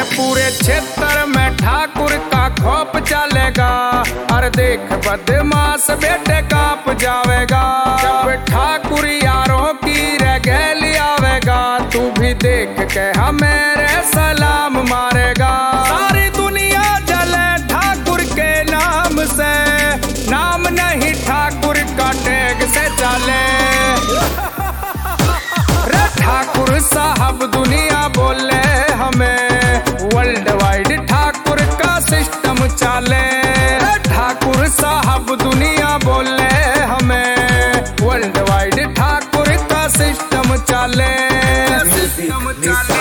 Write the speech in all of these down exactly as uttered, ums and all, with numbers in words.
पूरे क्षेत्र में ठाकुर का खौफ चलेगा। अरे देख बदमाश बेटे कांप जावेगा। जब ठाकुर यारों की रेगेली आवेगा, तू भी देख के हमें रे सलाम मारेगा। सारी दुनिया जले ठाकुर के नाम से, नाम नहीं ठाकुर का टैग से चले। रे ठाकुर साहब दुनिया बोले हमें, वर्ल्ड वाइड ठाकुर का सिस्टम चले। ठाकुर साहब दुनिया बोले हमें, वर्ल्ड वाइड ठाकुर का सिस्टम चले। सिस्टम चले।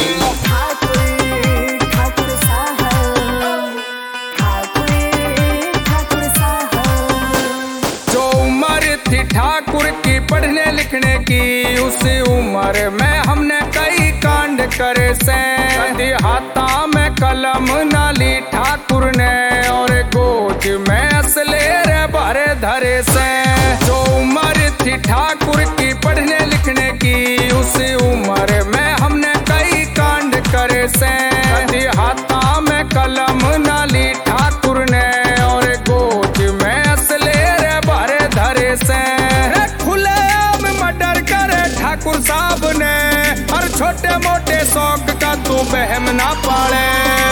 जो उम्र थी ठाकुर की पढ़ने लिखने की, उसी उम्र में हमने कई कांड करे से। हाथा में कलम न ली ठाकुर ने, और गोद में असले रे भरे धरे से। जो उम्र थी ठाकुर की पढ़ने लिखने की, उसी उम्र में हमने कई कांड करे से। हाथा में कलम न ली ठाकुर ने, और गोद में असले रे भरे धरे से। खुले आम मर्डर करे ठाकुर साहब ने, हर छोटे मोटे शौक का तू बहम ना पाले।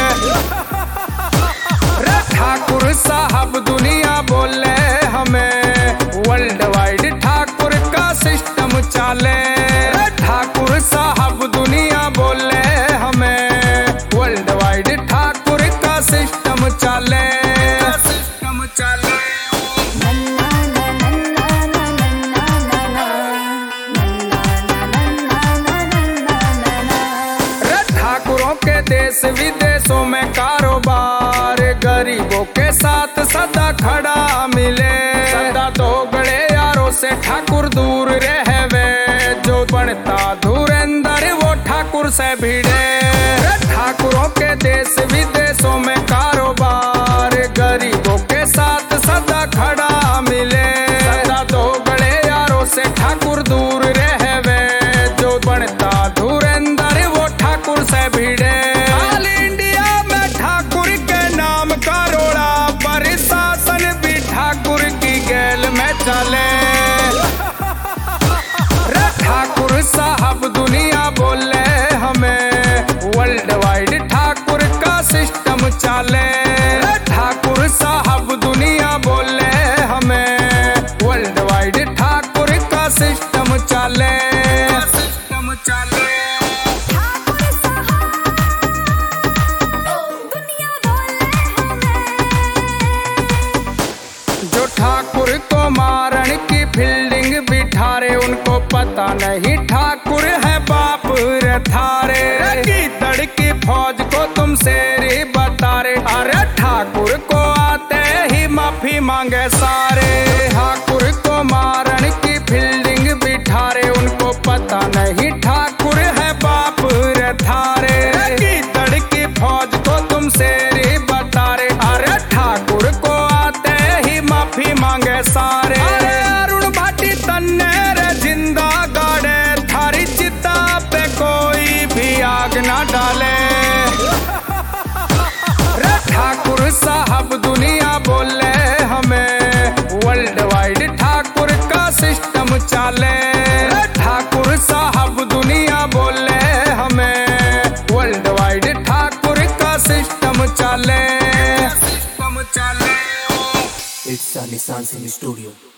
रे ठाकुर साहब दुनिया बोले हमें, वर्ल्ड वाइड ठाकुर का सिस्टम चले। रे ठाकुर साहब दुनिया बोले हमें, वर्ल्ड वाइड ठाकुर का सिस्टम चले। सिस्टम चले। देश विदेशों में कारोबार, गरीबों के साथ सदा खड़ा मिले। सदा दोगले यारों से ठाकुर दूर रहवे, जो बनता धुरंधर वो ठाकुर से भिड़े। ठाकुरों के देश विदेशों में कारोबार, गरीबों के साथ सदा खड़ा मिले। सदा दोगले यारों से ठाकुर दूर रहवे, जो बनता धुरंधर वो ठाकुर से भिड़े। चले। रे ठाकुर साहब दुनिया बोले हमें, वर्ल्ड वाइड ठाकुर का सिस्टम चले। रे ठाकुर साहब दुनिया बोले हमें, वर्ल्ड वाइड ठाकुर का सिस्टम चले। सिस्टम चले। जो ठाकुर को मारन की फील्डिंग बिठारे, उनको पता नहीं ठाकुर है बाप रे थारे। की तड़की फौज को तुम शेरी बता रे, अरे ठाकुर को आते ही माफी मांगे सारे। ठाकुर को मारन की फील्डिंग बिठारे, उनको पता नहीं ठाकुर है बाप रे थारे। की तड़की फौज को तुम शेरी बता रे, अरे ठाकुर को आते ही माफी मांगे सारे। अरे अरुण भाटी तन्ने रे जिंदा गाड़े, थारी चिता पे कोई भी आग ना डाले। रे ठाकुर साहब दुनिया बोले हमें, वर्ल्ड वाइड ठाकुर का सिस्टम चले। रे ठाकुर साहब दुनिया बोले हमें, वर्ल्ड वाइड ठाकुर का सिस्टम चले। सिस्टम चले। It's Sunny Sans in the studio.